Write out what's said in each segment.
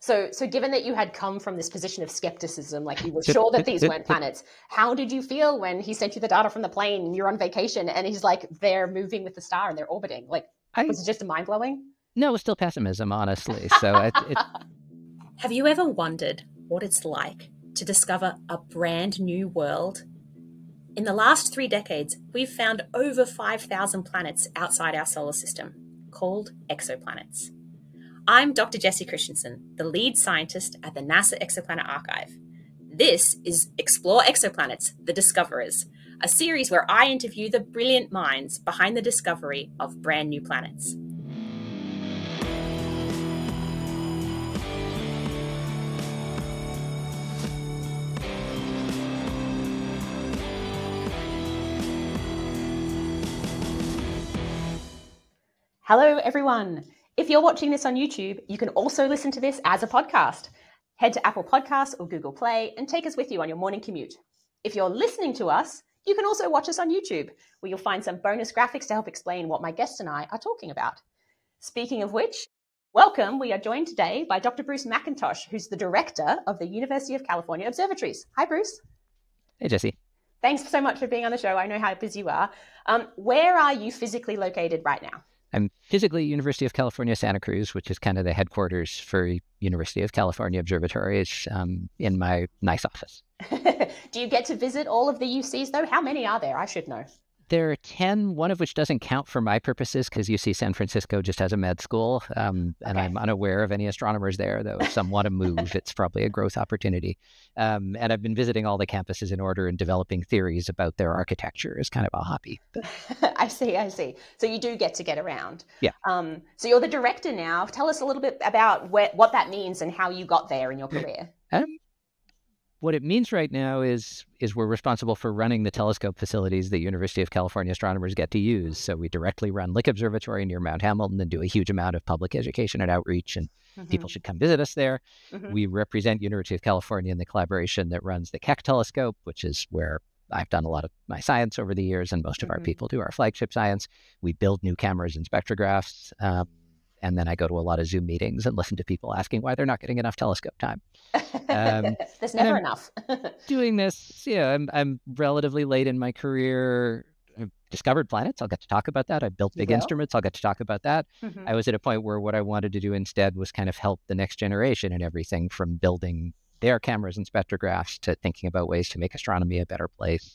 So given that you had come from this position of skepticism, like you were sure that these weren't planets, how did you feel when he sent you the data from the plane and you're on vacation and he's like, they're moving with the star and they're orbiting? Like, was it just mind blowing? No, it was still pessimism, honestly. So Have you ever wondered what it's like to discover a brand new world? In the last 3 decades, we've found over 5,000 planets outside our solar system, called exoplanets. I'm Dr. Jessie Christensen, the lead scientist at the NASA Exoplanet Archive. This is Explore Exoplanets, The Discoverers, a series where I interview the brilliant minds behind the discovery of brand new planets. Hello, everyone. If you're watching this on YouTube, you can also listen to this as a podcast. Head to Apple Podcasts or Google Play and take us with you on your morning commute. If you're listening to us, you can also watch us on YouTube, where you'll find some bonus graphics to help explain what my guest and I are talking about. Speaking of which, welcome. We are joined today by Dr. Bruce McIntosh, who's the director of the University of California Observatories. Hi, Bruce. Hey, Jessie. Thanks so much for being on the show. I know how busy you are. Where are you physically located right now? I'm physically University of California, Santa Cruz, which is kind of the headquarters for University of California Observatories, in my nice office. Do you get to visit all of the UCs, though? How many are there? I should know. There are 10, one of which doesn't count for my purposes because UC San Francisco just has a med school, and I'm unaware of any astronomers there, though if some want to move, it's probably a growth opportunity. And I've been visiting all the campuses in order and developing theories about their architecture as kind of a hobby. I see. So you do get to get around. Yeah. So you're the director now. Tell us a little bit about what that means and how you got there in your career. What it means right now is we're responsible for running the telescope facilities that University of California astronomers get to use. So we directly run Lick Observatory near Mount Hamilton and do a huge amount of public education and outreach, and people should come visit us there. We represent University of California in the collaboration that runs the Keck telescope, which is where I've done a lot of my science over the years, and most of our people do our flagship science. We build new cameras and spectrographs. And then I go to a lot of Zoom meetings and listen to people asking why they're not getting enough telescope time. There's never enough. Doing this, I'm relatively late in my career. I've discovered planets. I'll get to talk about that. I built big instruments. I'll get to talk about that. I was at a point where what I wanted to do instead was kind of help the next generation in everything from building their cameras and spectrographs to thinking about ways to make astronomy a better place.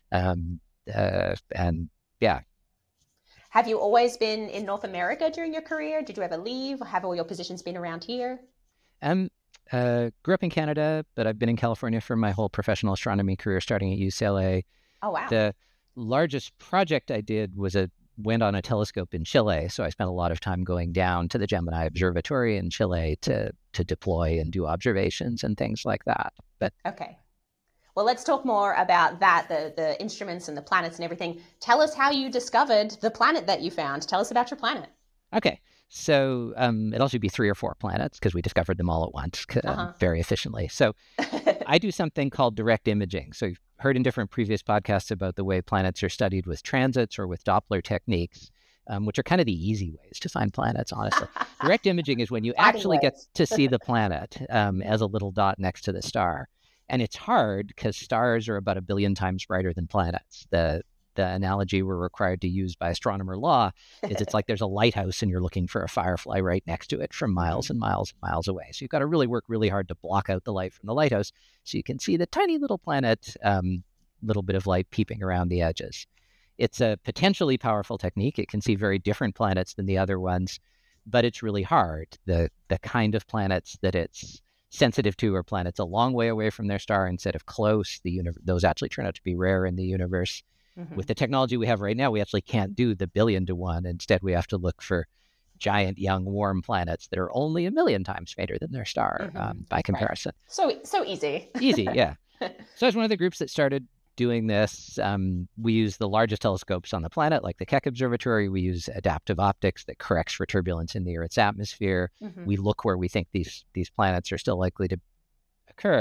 Have you always been in North America during your career? Did you ever leave? Have all your positions been around here? Grew up in Canada, but I've been in California for my whole professional astronomy career, starting at UCLA. Oh, wow. The largest project I did was went on a telescope in Chile. So I spent a lot of time going down to the Gemini Observatory in Chile to deploy and do observations and things like that. Okay. Well, let's talk more about that, the instruments and the planets and everything. Tell us how you discovered the planet that you found. Tell us about your planet. Okay. So it'll actually be 3 or 4 planets because we discovered them all at once very efficiently. So I do something called direct imaging. So you've heard in different previous podcasts about the way planets are studied with transits or with Doppler techniques, which are kind of the easy ways to find planets, honestly. Direct imaging is when you actually get to see the planet as a little dot next to the star. And it's hard because stars are about 1 billion times brighter than planets. The analogy we're required to use by astronomer law is it's like there's a lighthouse and you're looking for a firefly right next to it from miles and miles and miles away. So you've got to really work really hard to block out the light from the lighthouse so you can see the tiny little planet, little bit of light peeping around the edges. It's a potentially powerful technique. It can see very different planets than the other ones, but it's really hard. The kind of planets that it's sensitive to are planets a long way away from their star instead of close. Those actually turn out to be rare in the universe. With the technology we have right now, we actually can't do the 1 billion to 1. Instead, we have to look for giant, young, warm planets that are only 1 million times fainter than their star by comparison. Right. So easy. Easy, yeah. So I was one of the groups that started doing this. We use the largest telescopes on the planet, like the Keck Observatory. We use adaptive optics that corrects for turbulence in the Earth's atmosphere. We look where we think these planets are still likely to occur.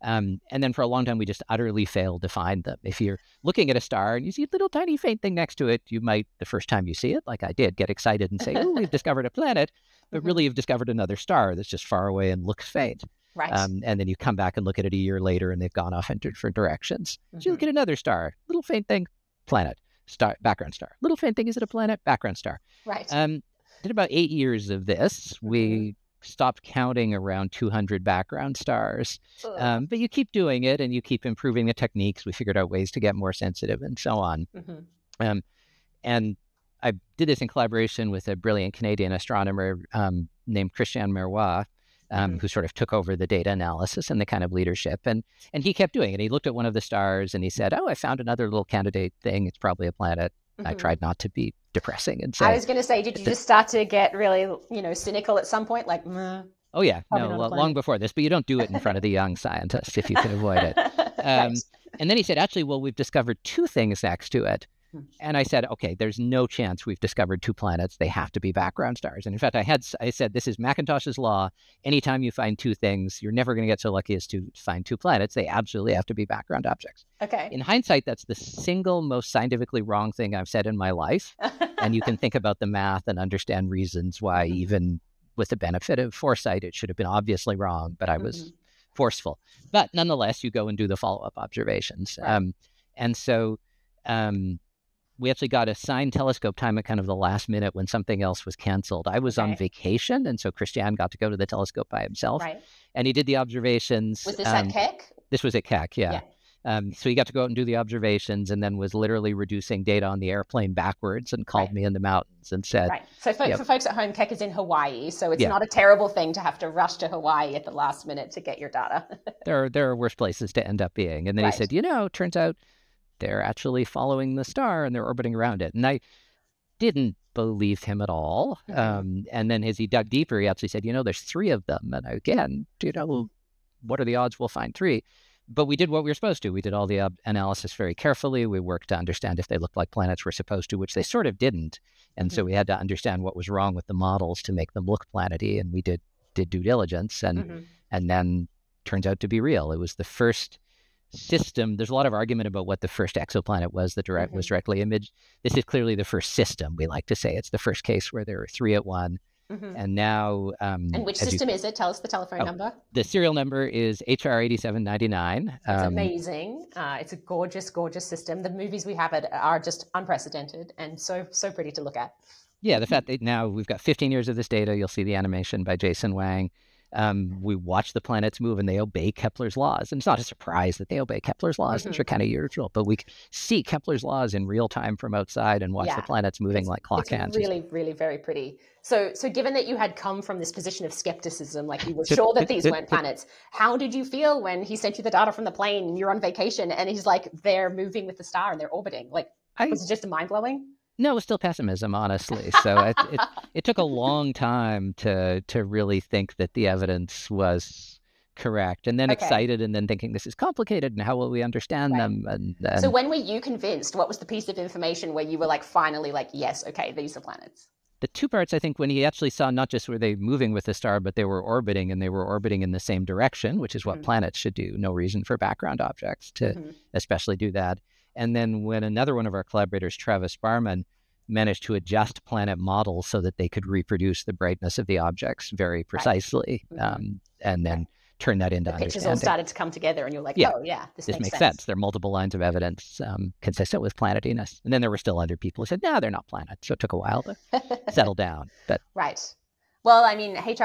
And then for a long time, we just utterly failed to find them. If you're looking at a star and you see a little tiny faint thing next to it, you might, the first time you see it, like I did, get excited and say, oh, we've discovered a planet. But really, you've discovered another star that's just far away and looks faint. Right. And then you come back and look at it a year later and they've gone off in different directions. So you look at another star, little faint thing, planet, star, background star. Little faint thing, is it a planet? Background star. Right. Did about 8 years of this. We stopped counting around 200 background stars. But you keep doing it and you keep improving the techniques. We figured out ways to get more sensitive and so on. And I did this in collaboration with a brilliant Canadian astronomer named Christian Meroy, who sort of took over the data analysis and the kind of leadership. And he kept doing it. He looked at one of the stars and he said, oh, I found another little candidate thing. It's probably a planet. I tried not to be depressing and say, I was going to say, did you just start to get really, cynical at some point? Like, oh yeah, no, long before this, but you don't do it in front of the young scientists if you can avoid it. Right. And then he said, actually, well, we've discovered two things next to it. And I said, okay, there's no chance we've discovered two planets. They have to be background stars. And in fact, I said, this is Macintosh's law. Anytime you find two things, you're never going to get so lucky as to find two planets. They absolutely have to be background objects. Okay. In hindsight, that's the single most scientifically wrong thing I've said in my life. And you can think about the math and understand reasons why, even with the benefit of foresight, it should have been obviously wrong, but I was forceful. But nonetheless, you go and do the follow-up observations. Right. And so we actually got a signed telescope time at kind of the last minute when something else was canceled. I was on vacation, and so Christian got to go to the telescope by himself. Right. And he did the observations. Was this at Keck? This was at Keck, yeah. So he got to go out and do the observations and then was literally reducing data on the airplane backwards and called me in the mountains and said... Right. So for folks at home, Keck is in Hawaii, so it's not a terrible thing to have to rush to Hawaii at the last minute to get your data. There are worse places to end up being. And then he said, turns out they're actually following the star and they're orbiting around it. And I didn't believe him at all. And then as he dug deeper, he actually said, there's three of them. And again, what are the odds we'll find three? But we did what we were supposed to. We did all the analysis very carefully. We worked to understand if they looked like planets we're supposed to, which they sort of didn't. And so we had to understand what was wrong with the models to make them look planety. And we did due diligence. And then turns out to be real. It was the first system. There's a lot of argument about what the first exoplanet was that was directly imaged. This is clearly the first system. We like to say it's the first case where there are three at one. And now... and which system is it? Tell us the telephone number. The serial number is HR 8799. It's amazing. It's a gorgeous, gorgeous system. The movies we have are just unprecedented and so pretty to look at. Yeah, the fact that now we've got 15 years of this data. You'll see the animation by Jason Wang. We watch the planets move and they obey Kepler's laws. And it's not a surprise that they obey Kepler's laws. Those are kind of usual. But we see Kepler's laws in real time from outside and watch the planets moving like clock hands. It's really, really very pretty. So given that you had come from this position of skepticism, like you were sure that these weren't planets, how did you feel when he sent you the data from the plane and you're on vacation and he's like, they're moving with the star and they're orbiting? Like, was it just mind-blowing? No, it was still pessimism, honestly. So it took a long time to really think that the evidence was correct, and then excited, and then thinking this is complicated, and how will we understand them? And so when were you convinced? What was the piece of information where you were like, finally, like, yes, okay, these are planets? The two parts, I think, when he actually saw not just were they moving with the star, but they were orbiting, and they were orbiting in the same direction, which is what planets should do. No reason for background objects to especially do that. And then when another one of our collaborators, Travis Barman, managed to adjust planet models so that they could reproduce the brightness of the objects very precisely, and then turn that into understanding. The pictures all started to come together and you're like, this makes sense. There are multiple lines of evidence consistent with planetiness. And then there were still other people who said, no, they're not planets. So it took a while to settle down. But right. Well, I mean, HR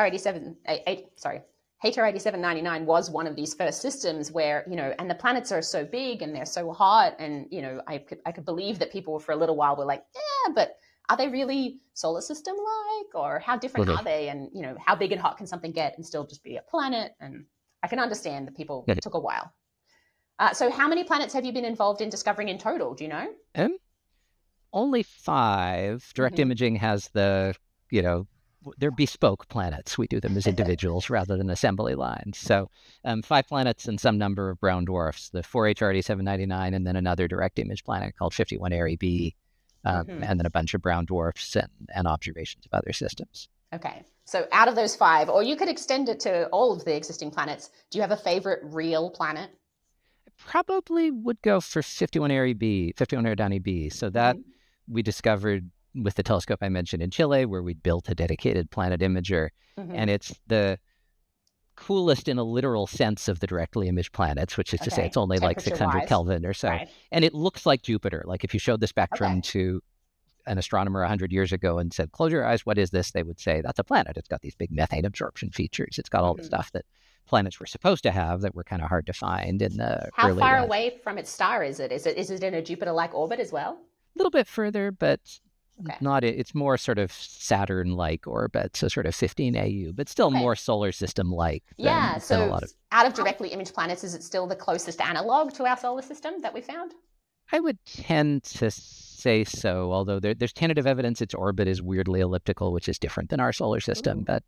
8799 was one of these first systems where, and the planets are so big and they're so hot. And, I could believe that people for a little while were like, yeah, but are they really solar system like, or how different are they? And, how big and hot can something get and still just be a planet? And I can understand that people took a while. So how many planets have you been involved in discovering in total? Do you know? Only 5. Direct imaging has they're bespoke planets. We do them as individuals rather than assembly lines. So 5 planets and some number of brown dwarfs, the 4HR 8799, and then another direct image planet called 51 Eri B, and then a bunch of brown dwarfs and observations of other systems. Okay. So out of those 5, or you could extend it to all of the existing planets, do you have a favorite real planet? I probably would go for 51 Area B, 51 Eridani B. So that we discovered with the telescope I mentioned in Chile, where we built a dedicated planet imager. And it's the coolest in a literal sense of the directly imaged planets, which is to say it's only like 600 Kelvin or so. Right. And it looks like Jupiter. Like if you showed the spectrum to an astronomer 100 years ago and said, close your eyes, what is this? They would say, that's a planet. It's got these big methane absorption features. It's got all the stuff that planets were supposed to have that were kind of hard to find in the How early far days. Away from its star is it? Is it in a Jupiter-like orbit as well? A little bit further, but not. It's more sort of Saturn-like orbit, so sort of 15 AU, but still more solar system-like. So a lot of... out of directly imaged planets, is it still the closest analog to our solar system that we found? I would tend to say so, although there's tentative evidence its orbit is weirdly elliptical, which is different than our solar system. But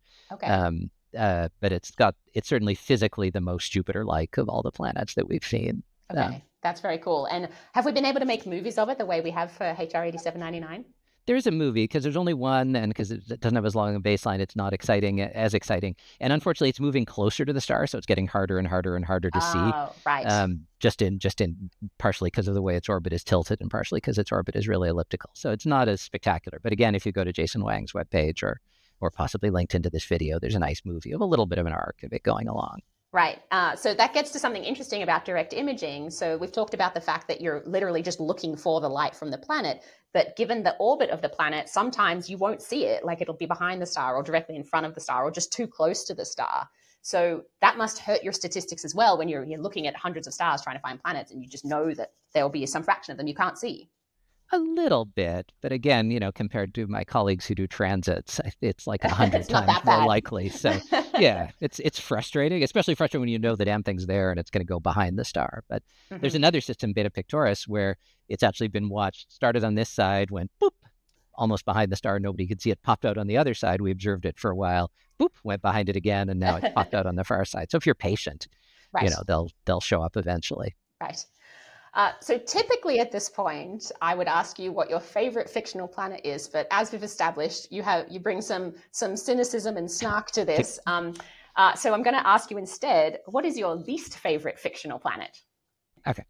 it's certainly physically the most Jupiter-like of all the planets that we've seen. That's very cool. And have we been able to make movies of it the way we have for HR 8799? There's a movie because there's only one, and because it doesn't have as long a baseline, it's not as exciting. And unfortunately, it's moving closer to the star, so it's getting harder and harder and harder to see. Right. Just in partially because of the way its orbit is tilted, and partially because its orbit is really elliptical. So it's not as spectacular. But again, if you go to Jason Wang's webpage or possibly linked into this video, there's a nice movie of a little bit of an arc of it going along. Right. So that gets to something interesting about direct imaging. So we've talked about the fact that you're literally just looking for the light from the planet. But given the orbit of the planet, sometimes you won't see it. Like it'll be behind the star or directly in front of the star or just too close to the star. So that must hurt your statistics as well when you're looking at hundreds of stars trying to find planets and you just know that there will be some fraction of them you can't see. A little bit, but again, compared to my colleagues who do transits, it's like 100 times more likely. So yeah, it's frustrating, especially frustrating when you know the damn thing's there and it's going to go behind the star. But there's another system, Beta Pictoris, where it's actually been watched, started on this side, went boop, almost behind the star, nobody could see it, popped out on the other side. We observed it for a while, boop, went behind it again, and now it's popped out on the far side. So if you're patient, they'll show up eventually. Right. So typically at this point, I would ask you what your favorite fictional planet is. But as we've established, you bring some cynicism and snark to this. So I'm going to ask you instead, what is your least favorite fictional planet? Okay.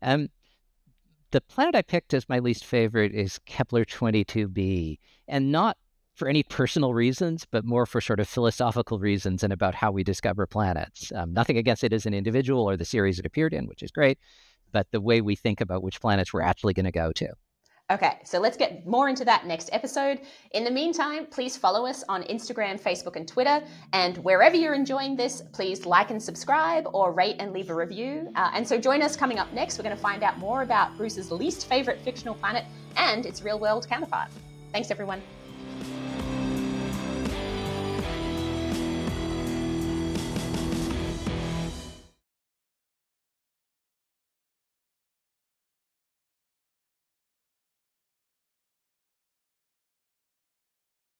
The planet I picked as my least favorite is Kepler 22b, and not for any personal reasons, but more for sort of philosophical reasons and about how we discover planets. Nothing against it as an individual or the series it appeared in, which is great, but the way we think about which planets we're actually going to go to. Okay, so let's get more into that next episode. In the meantime, please follow us on Instagram, Facebook, and Twitter. And wherever you're enjoying this, please like and subscribe or rate and leave a review. And so join us coming up next. We're going to find out more about Bruce's least favorite fictional planet and its real-world counterpart. Thanks, everyone.